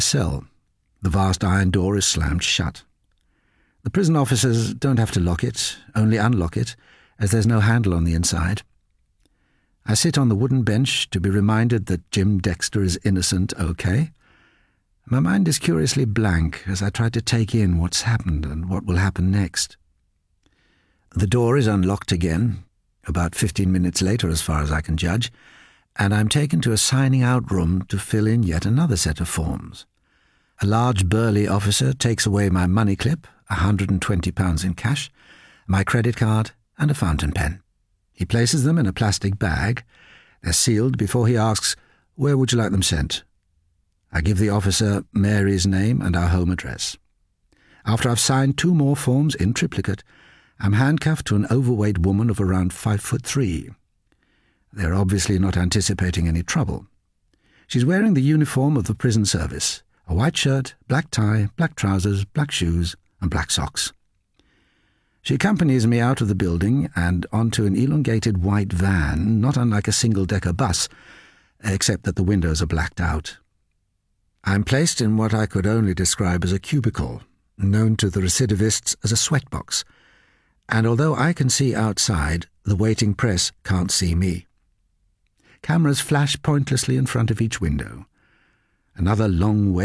cell. The vast iron door is slammed shut. The prison officers don't have to lock it, only unlock it, as there's no handle on the inside. I sit on the wooden bench to be reminded that Jim Dexter is innocent, okay. My mind is curiously blank as I try to take in what's happened and what will happen next. The door is unlocked again, about 15 minutes later as far as I can judge, and I'm taken to a signing-out room to fill in yet another set of forms. A large burly officer takes away my money clip, £120 in cash, my credit card, and a fountain pen. He places them in a plastic bag. They're sealed before he asks, "Where would you like them sent?" I give the officer Mary's name and our home address. After I've signed 2 more forms in triplicate, I'm handcuffed to an overweight woman of around 5'3". They're obviously not anticipating any trouble. She's wearing the uniform of the prison service, a white shirt, black tie, black trousers, black shoes, and black socks. She accompanies me out of the building and onto an elongated white van, not unlike a single-decker bus, except that the windows are blacked out. I'm placed in what I could only describe as a cubicle, known to the recidivists as a sweatbox, and although I can see outside, the waiting press can't see me. Cameras flash pointlessly in front of each window. Another long wait